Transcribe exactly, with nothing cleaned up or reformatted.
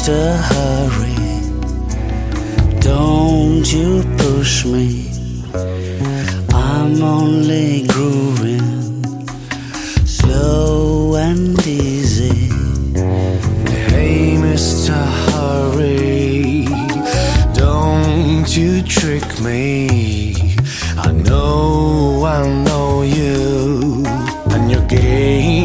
Mister Hurry, don't you push me, I'm only grooving, slow and easy. Hey Mister Hurry, don't you trick me, I know, I know you and your game.